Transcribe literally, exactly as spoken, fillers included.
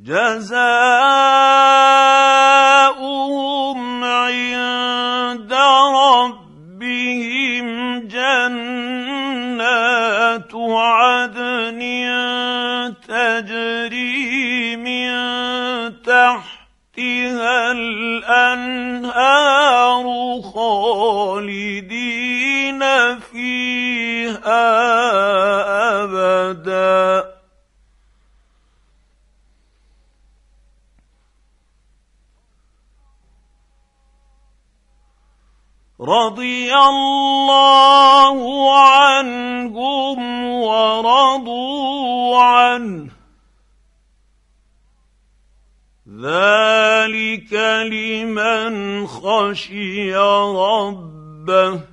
جزاؤهم عند ربهم جنات عدن تجري من تحتها الأنهار خالدين فيها أبدا. رضي الله عنهم ورضوا عنه ذلك لمن خشي ربه.